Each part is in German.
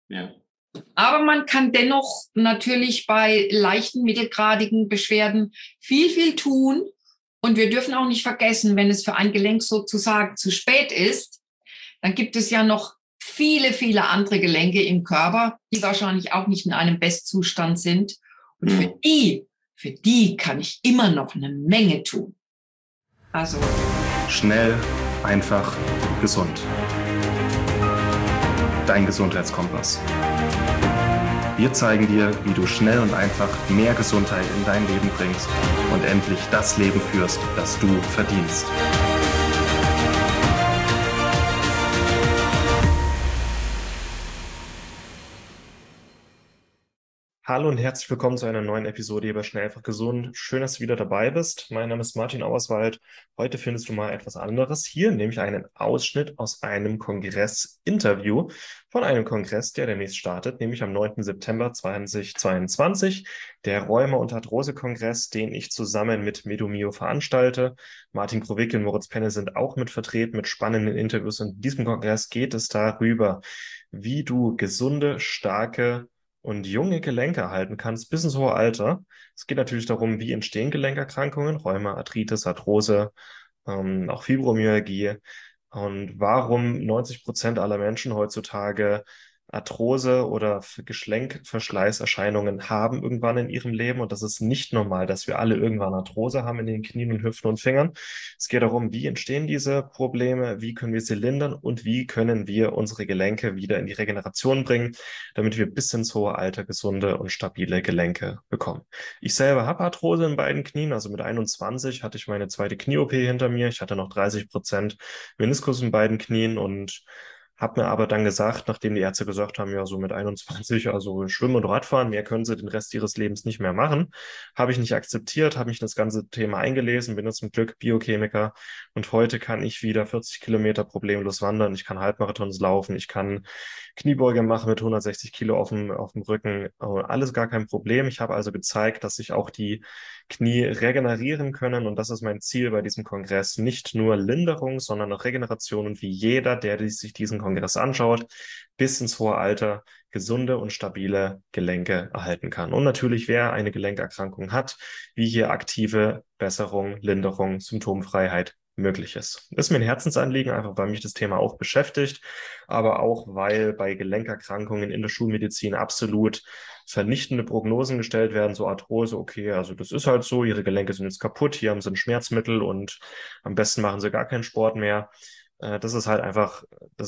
Ja. Aber man kann dennoch natürlich bei leichten, mittelgradigen Beschwerden viel tun. Und wir dürfen auch nicht vergessen, wenn es für ein Gelenk sozusagen zu spät ist, dann gibt es ja noch viele andere Gelenke im Körper, die wahrscheinlich auch nicht in einem Bestzustand sind. Und für die kann ich immer noch eine Menge tun. Also schnell, einfach, gesund. Dein Gesundheitskompass. Wir zeigen dir, wie du schnell und einfach mehr Gesundheit in dein Leben bringst und endlich das Leben führst, das du verdienst. Hallo und herzlich willkommen zu einer neuen Episode hier bei Schnell einfach gesund. Schön, dass du wieder dabei bist. Mein Name ist Martin Auerswald. Heute findest du mal etwas anderes hier, nämlich einen Ausschnitt aus einem Kongress-Interview von einem Kongress, der demnächst startet, nämlich am 9. September 2022, der Rheuma- und Arthrose-Kongress, den ich zusammen mit Medomio veranstalte. Martin Krowicki und Moritz Penne sind auch mit vertreten mit spannenden Interviews. Und in diesem Kongress geht es darüber, wie du gesunde, starke und junge Gelenke erhalten kannst bis ins hohe Alter. Es geht natürlich darum, wie entstehen Gelenkerkrankungen, Rheuma, Arthritis, Arthrose, auch Fibromyalgie und warum 90% aller Menschen heutzutage Arthrose oder Gelenkverschleißerscheinungen haben irgendwann in ihrem Leben. Und das ist nicht normal, dass wir alle irgendwann Arthrose haben in den Knien und Hüften und Fingern. Es geht darum, wie entstehen diese Probleme, wie können wir sie lindern und wie können wir unsere Gelenke wieder in die Regeneration bringen, damit wir bis ins hohe Alter gesunde und stabile Gelenke bekommen. Ich selber habe Arthrose in beiden Knien, also mit 21 hatte ich meine zweite Knie-OP hinter mir. Ich hatte noch 30% Meniskus in beiden Knien und habe mir aber dann gesagt, nachdem die Ärzte gesagt haben, ja, so mit 21, also Schwimmen und Radfahren, mehr können sie den Rest ihres Lebens nicht mehr machen, habe ich nicht akzeptiert, habe mich in das ganze Thema eingelesen, bin jetzt zum Glück Biochemiker und heute kann ich wieder 40 Kilometer problemlos wandern, ich kann Halbmarathons laufen, ich kann Kniebeuge machen mit 160 Kilo auf dem Rücken, alles gar kein Problem. Ich habe also gezeigt, dass sich auch die Knie regenerieren können und das ist mein Ziel bei diesem Kongress. Nicht nur Linderung, sondern auch Regeneration und wie jeder, der sich diesen Kongress anschaut, bis ins hohe Alter gesunde und stabile Gelenke erhalten kann. Und natürlich, wer eine Gelenkerkrankung hat, wie hier aktive Besserung, Linderung, Symptomfreiheit möglich ist. Ist mir ein Herzensanliegen, einfach weil mich das Thema auch beschäftigt, aber auch weil bei Gelenkerkrankungen in der Schulmedizin absolut vernichtende Prognosen gestellt werden, so Arthrose, okay, also das ist halt so, ihre Gelenke sind jetzt kaputt, hier haben sie ein Schmerzmittel und am besten machen sie gar keinen Sport mehr. Das ist halt einfach,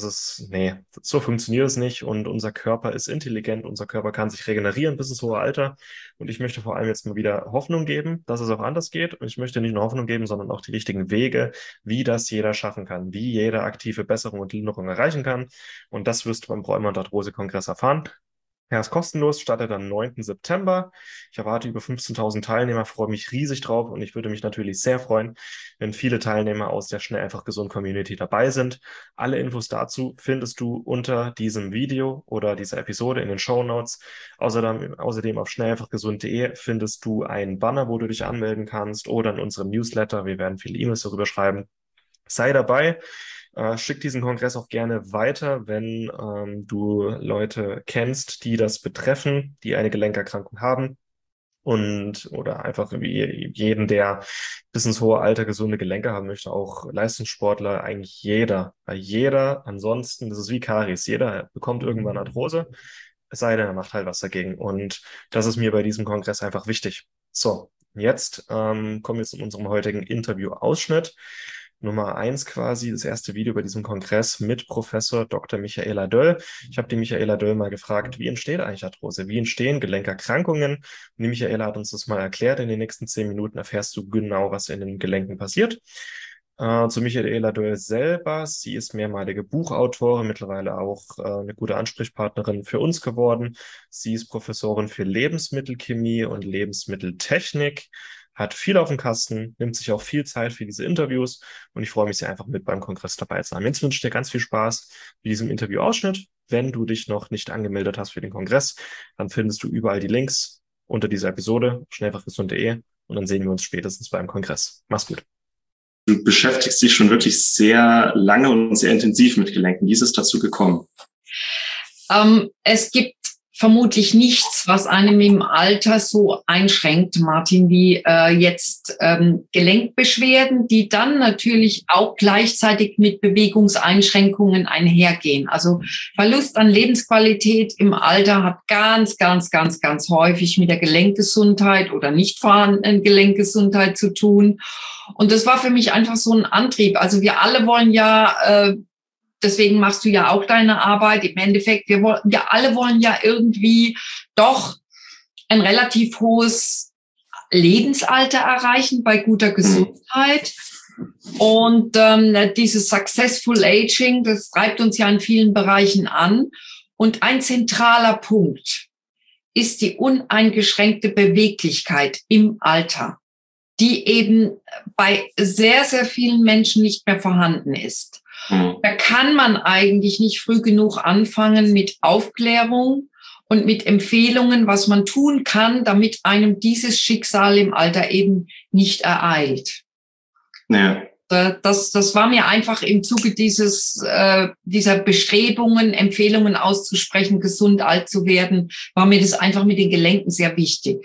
nee, so funktioniert es nicht und unser Körper ist intelligent, unser Körper kann sich regenerieren bis ins hohe Alter und ich möchte vor allem jetzt mal wieder Hoffnung geben, dass es auch anders geht und ich möchte nicht nur Hoffnung geben, sondern auch die richtigen Wege, wie das jeder schaffen kann, wie jeder aktive Besserung und Linderung erreichen kann und das wirst du beim Rheuma- und Arthrose-Kongress erfahren. Er ist kostenlos, startet am 9. September. Ich erwarte über 15.000 Teilnehmer, freue mich riesig drauf und ich würde mich natürlich sehr freuen, wenn viele Teilnehmer aus der Schnell einfach gesund Community dabei sind. Alle Infos dazu findest du unter diesem Video oder dieser Episode in den Shownotes. Außerdem auf schnelleinfachgesund.de findest du einen Banner, wo du dich anmelden kannst oder in unserem Newsletter. Wir werden viele E-Mails darüber schreiben. Sei dabei. Schick diesen Kongress auch gerne weiter, wenn du Leute kennst, die das betreffen, die eine Gelenkerkrankung haben oder einfach jeden, der bis ins hohe Alter gesunde Gelenke haben möchte, auch Leistungssportler, eigentlich jeder. Weil jeder, ansonsten, das ist wie Karies, jeder bekommt irgendwann Arthrose, es sei denn, er macht halt was dagegen. Und das ist mir bei diesem Kongress einfach wichtig. So, jetzt kommen wir zu unserem heutigen Interview-Ausschnitt. Nummer 1 quasi, das erste Video bei diesem Kongress mit Professor Dr. Michaela Döll. Ich habe die Michaela Döll mal gefragt, wie entsteht eigentlich Arthrose? Wie entstehen Gelenkerkrankungen? Und die Michaela hat uns das mal erklärt. In den nächsten 10 Minuten erfährst du genau, was in den Gelenken passiert. Zu Michaela Döll selber. Sie ist mehrmalige Buchautorin, mittlerweile auch eine gute Ansprechpartnerin für uns geworden. Sie ist Professorin für Lebensmittelchemie und Lebensmitteltechnik, hat viel auf dem Kasten, nimmt sich auch viel Zeit für diese Interviews und ich freue mich sehr einfach mit beim Kongress dabei zu sein. Jetzt wünsche ich dir ganz viel Spaß mit diesem Interviewausschnitt. Wenn du dich noch nicht angemeldet hast für den Kongress, dann findest du überall die Links unter dieser Episode, schnellfachgesund.de und dann sehen wir uns spätestens beim Kongress. Mach's gut. Du beschäftigst dich schon wirklich sehr lange und sehr intensiv mit Gelenken. Wie ist es dazu gekommen? Es gibt vermutlich nichts, was einem im Alter so einschränkt, Martin, wie jetzt Gelenkbeschwerden, die dann natürlich auch gleichzeitig mit Bewegungseinschränkungen einhergehen. Also Verlust an Lebensqualität im Alter hat ganz, ganz, ganz, ganz häufig mit der Gelenkgesundheit oder nicht vorhandenen Gelenkgesundheit zu tun. Und das war für mich einfach so ein Antrieb. Also wir alle wollen ja deswegen machst du ja auch deine Arbeit. Im Endeffekt, wir alle wollen ja irgendwie doch ein relativ hohes Lebensalter erreichen bei guter Gesundheit. Und dieses Successful Aging, das treibt uns ja in vielen Bereichen an. Und ein zentraler Punkt ist die uneingeschränkte Beweglichkeit im Alter, die eben bei sehr, sehr vielen Menschen nicht mehr vorhanden ist. Da kann man eigentlich nicht früh genug anfangen mit Aufklärung und mit Empfehlungen, was man tun kann, damit einem dieses Schicksal im Alter eben nicht ereilt. Ja. Das war mir einfach im Zuge dieser Bestrebungen, Empfehlungen auszusprechen, gesund alt zu werden, war mir das einfach mit den Gelenken sehr wichtig.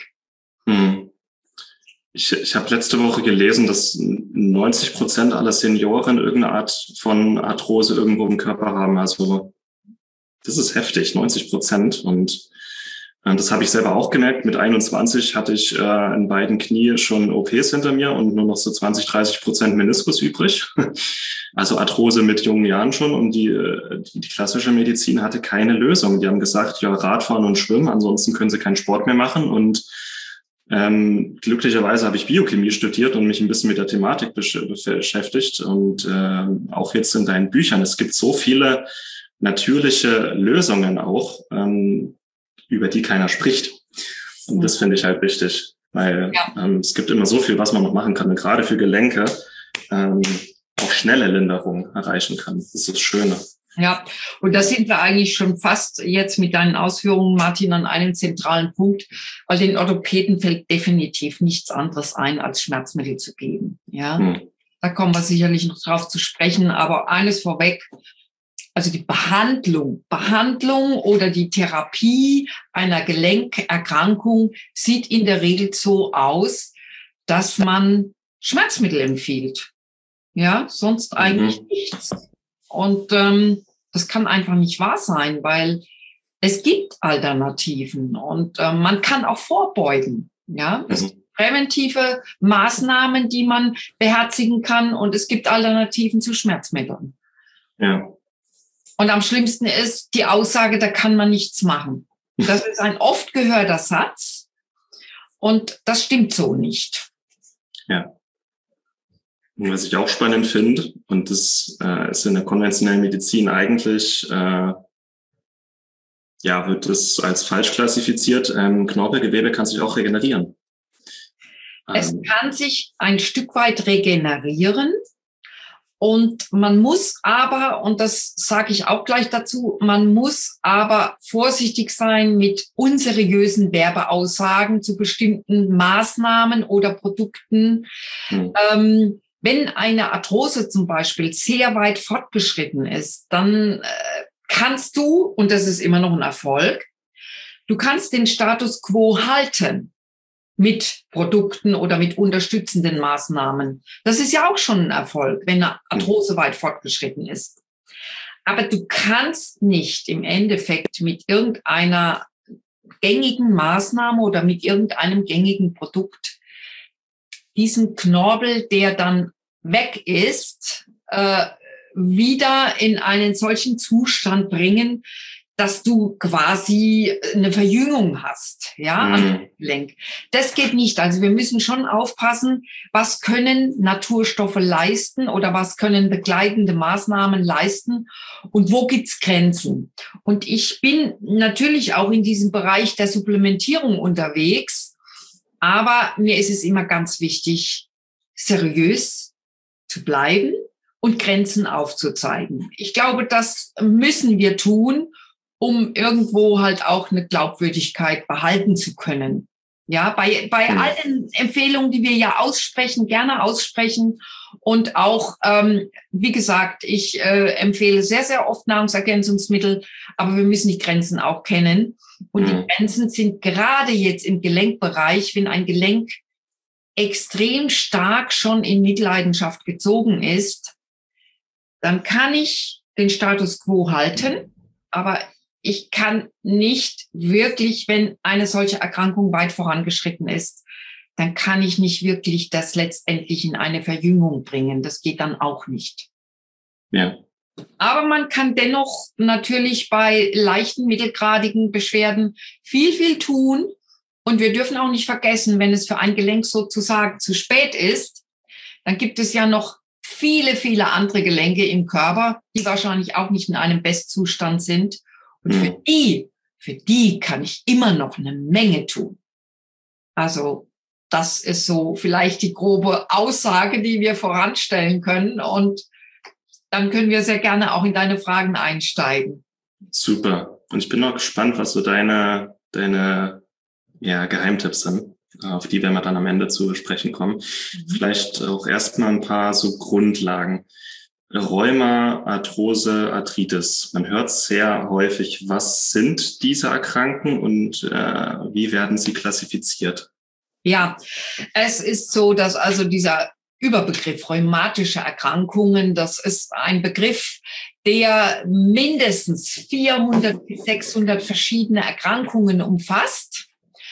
Ich habe letzte Woche gelesen, dass 90% aller Senioren irgendeine Art von Arthrose irgendwo im Körper haben. Also das ist heftig, 90%. Und das habe ich selber auch gemerkt. Mit 21 hatte ich in beiden Knie schon OPs hinter mir und nur noch so 20-30% Meniskus übrig. Also Arthrose mit jungen Jahren schon. Und die klassische Medizin hatte keine Lösung. Die haben gesagt, ja, Radfahren und Schwimmen, ansonsten können sie keinen Sport mehr machen. Und glücklicherweise habe ich Biochemie studiert und mich ein bisschen mit der Thematik beschäftigt und auch jetzt in deinen Büchern. Es gibt so viele natürliche Lösungen auch, über die keiner spricht. Und das finde ich halt wichtig, weil es gibt immer so viel, was man noch machen kann. Und gerade für Gelenke auch schnelle Linderung erreichen kann. Das ist das Schöne. Ja, und da sind wir eigentlich schon fast jetzt mit deinen Ausführungen, Martin, an einem zentralen Punkt, weil den Orthopäden fällt definitiv nichts anderes ein, als Schmerzmittel zu geben. Ja, Da kommen wir sicherlich noch drauf zu sprechen, aber eines vorweg, also die Behandlung oder die Therapie einer Gelenkerkrankung sieht in der Regel so aus, dass man Schmerzmittel empfiehlt. Ja, sonst eigentlich nichts. Und das kann einfach nicht wahr sein, weil es gibt Alternativen und man kann auch vorbeugen. Ja, es gibt präventive Maßnahmen, die man beherzigen kann und es gibt Alternativen zu Schmerzmitteln. Ja. Und am schlimmsten ist die Aussage, da kann man nichts machen. Das ist ein oft gehörter Satz und das stimmt so nicht. Ja. Und was ich auch spannend finde, und das ist in der konventionellen Medizin eigentlich, wird das als falsch klassifiziert. Knorpelgewebe kann sich auch regenerieren. Es kann sich ein Stück weit regenerieren und man muss aber, und das sage ich auch gleich dazu, man muss aber vorsichtig sein mit unseriösen Werbeaussagen zu bestimmten Maßnahmen oder Produkten. Wenn eine Arthrose zum Beispiel sehr weit fortgeschritten ist, dann kannst du, und das ist immer noch ein Erfolg, du kannst den Status quo halten mit Produkten oder mit unterstützenden Maßnahmen. Das ist ja auch schon ein Erfolg, wenn eine Arthrose weit fortgeschritten ist. Aber du kannst nicht im Endeffekt mit irgendeiner gängigen Maßnahme oder mit irgendeinem gängigen Produkt diesen Knorpel, der dann weg ist, wieder in einen solchen Zustand bringen, dass du quasi eine Verjüngung hast, ja, am Gelenk. Das geht nicht. Also wir müssen schon aufpassen, was können Naturstoffe leisten oder was können begleitende Maßnahmen leisten und wo gibt's Grenzen. Und ich bin natürlich auch in diesem Bereich der Supplementierung unterwegs, aber mir ist es immer ganz wichtig, seriös zu bleiben und Grenzen aufzuzeigen. Ich glaube, das müssen wir tun, um irgendwo halt auch eine Glaubwürdigkeit behalten zu können. Ja, bei allen Empfehlungen, die wir ja gerne aussprechen Und auch, wie gesagt, ich empfehle sehr, sehr oft Nahrungsergänzungsmittel, aber wir müssen die Grenzen auch kennen. Und die Grenzen sind gerade jetzt im Gelenkbereich, wenn ein Gelenk extrem stark schon in Mitleidenschaft gezogen ist, dann kann ich den Status quo halten, aber ich kann nicht wirklich, wenn eine solche Erkrankung weit vorangeschritten ist, dann kann ich nicht wirklich das letztendlich in eine Verjüngung bringen. Das geht dann auch nicht. Ja. Aber man kann dennoch natürlich bei leichten, mittelgradigen Beschwerden viel, viel tun. Und wir dürfen auch nicht vergessen, wenn es für ein Gelenk sozusagen zu spät ist, dann gibt es ja noch viele, viele andere Gelenke im Körper, die wahrscheinlich auch nicht in einem Bestzustand sind. Und für die kann ich immer noch eine Menge tun. Also das ist so vielleicht die grobe Aussage, die wir voranstellen können. Und dann können wir sehr gerne auch in deine Fragen einsteigen. Super. Und ich bin noch gespannt, was so deine Geheimtipps sind, auf die werden wir dann am Ende zu sprechen kommen. Vielleicht auch erstmal ein paar so Grundlagen. Rheuma, Arthrose, Arthritis. Man hört sehr häufig. Was sind diese Erkrankungen und wie werden sie klassifiziert? Ja, es ist so, dass also dieser Überbegriff rheumatische Erkrankungen, das ist ein Begriff, der mindestens 400 bis 600 verschiedene Erkrankungen umfasst.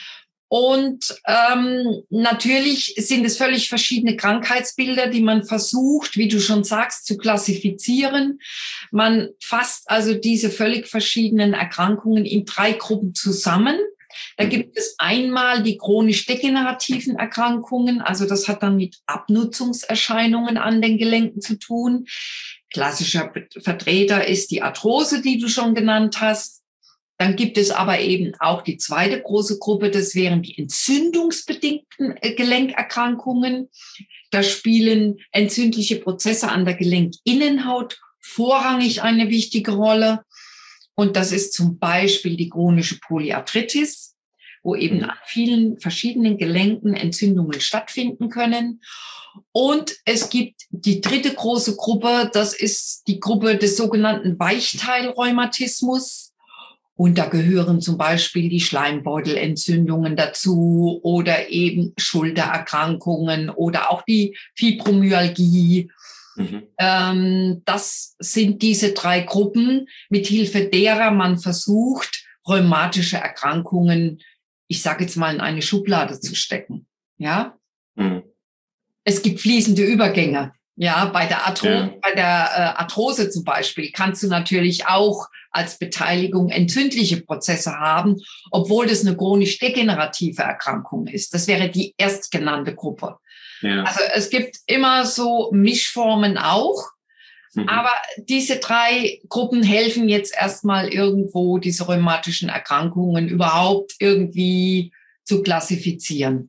Und natürlich sind es völlig verschiedene Krankheitsbilder, die man versucht, wie du schon sagst, zu klassifizieren. Man fasst also diese völlig verschiedenen Erkrankungen in 3 Gruppen zusammen. Da gibt es einmal die chronisch degenerativen Erkrankungen, also das hat dann mit Abnutzungserscheinungen an den Gelenken zu tun. Klassischer Vertreter ist die Arthrose, die du schon genannt hast. Dann gibt es aber eben auch die zweite große Gruppe, das wären die entzündungsbedingten Gelenkerkrankungen. Da spielen entzündliche Prozesse an der Gelenkinnenhaut vorrangig eine wichtige Rolle. Und das ist zum Beispiel die chronische Polyarthritis, wo eben an vielen verschiedenen Gelenken Entzündungen stattfinden können. Und es gibt die dritte große Gruppe, das ist die Gruppe des sogenannten Weichteilrheumatismus. Und da gehören zum Beispiel die Schleimbeutelentzündungen dazu oder eben Schultererkrankungen oder auch die Fibromyalgie. Das sind diese 3 Gruppen, mithilfe derer man versucht, rheumatische Erkrankungen, ich sage jetzt mal, in eine Schublade zu stecken. Ja? Es gibt fließende Übergänge. Ja, bei der Arthrose zum Beispiel kannst du natürlich auch als Beteiligung entzündliche Prozesse haben, obwohl das eine chronisch degenerative Erkrankung ist. Das wäre die erstgenannte Gruppe. Ja. Also es gibt immer so Mischformen auch, aber diese 3 Gruppen helfen jetzt erstmal irgendwo, diese rheumatischen Erkrankungen überhaupt irgendwie zu klassifizieren.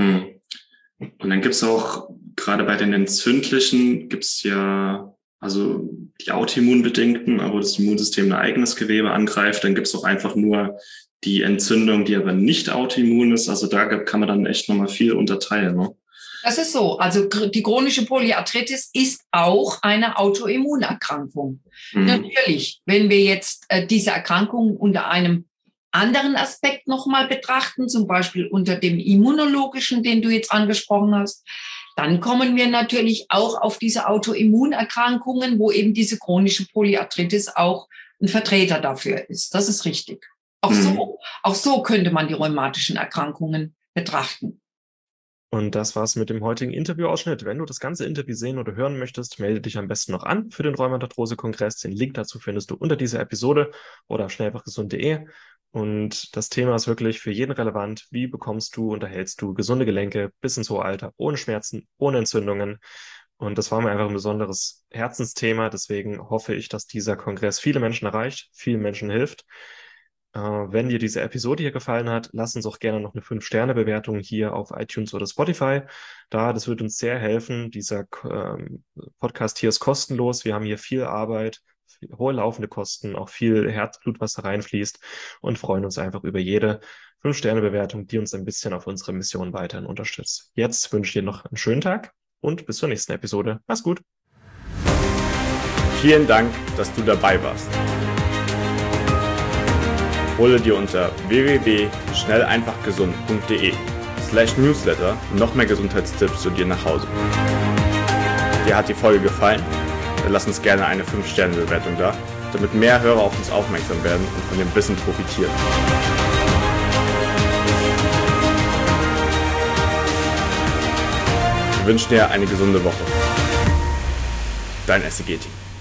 Und dann gibt's auch, gerade bei den entzündlichen, gibt's ja also die autoimmunbedingten, aber das Immunsystem ein eigenes Gewebe angreift. Dann gibt's auch einfach nur die Entzündung, die aber nicht autoimmun ist. Also da kann man dann echt nochmal viel unterteilen, ne? Das ist so. Also die chronische Polyarthritis ist auch eine Autoimmunerkrankung. Natürlich, wenn wir jetzt diese Erkrankung unter einem anderen Aspekt nochmal betrachten, zum Beispiel unter dem immunologischen, den du jetzt angesprochen hast, dann kommen wir natürlich auch auf diese Autoimmunerkrankungen, wo eben diese chronische Polyarthritis auch ein Vertreter dafür ist. Das ist richtig. Auch so könnte man die rheumatischen Erkrankungen betrachten. Und das war's mit dem heutigen Interviewausschnitt. Wenn du das ganze Interview sehen oder hören möchtest, melde dich am besten noch an für den Rheumatoid-Arthrose-Kongress. Den Link dazu findest du unter dieser Episode oder auf schnellfachgesund.de. Und das Thema ist wirklich für jeden relevant. Wie bekommst du und erhältst du gesunde Gelenke bis ins hohe Alter, ohne Schmerzen, ohne Entzündungen? Und das war mir einfach ein besonderes Herzensthema. Deswegen hoffe ich, dass dieser Kongress viele Menschen erreicht, vielen Menschen hilft. Wenn dir diese Episode hier gefallen hat, lass uns auch gerne noch eine 5-Sterne-Bewertung hier auf iTunes oder Spotify da. Das wird uns sehr helfen. Dieser Podcast hier ist kostenlos. Wir haben hier viel Arbeit, hohe laufende Kosten, auch viel Herzblut, was da reinfließt und freuen uns einfach über jede 5-Sterne-Bewertung, die uns ein bisschen auf unsere Mission weiterhin unterstützt. Jetzt wünsche ich dir noch einen schönen Tag und bis zur nächsten Episode. Mach's gut. Vielen Dank, dass du dabei warst. Hole dir unter www.schnelleinfachgesund.de/newsletter noch mehr Gesundheitstipps zu dir nach Hause. Dir hat die Folge gefallen? Dann lass uns gerne eine 5-Sterne-Bewertung da, damit mehr Hörer auf uns aufmerksam werden und von dem Wissen profitieren. Wir wünschen dir eine gesunde Woche. Dein SEG-Team.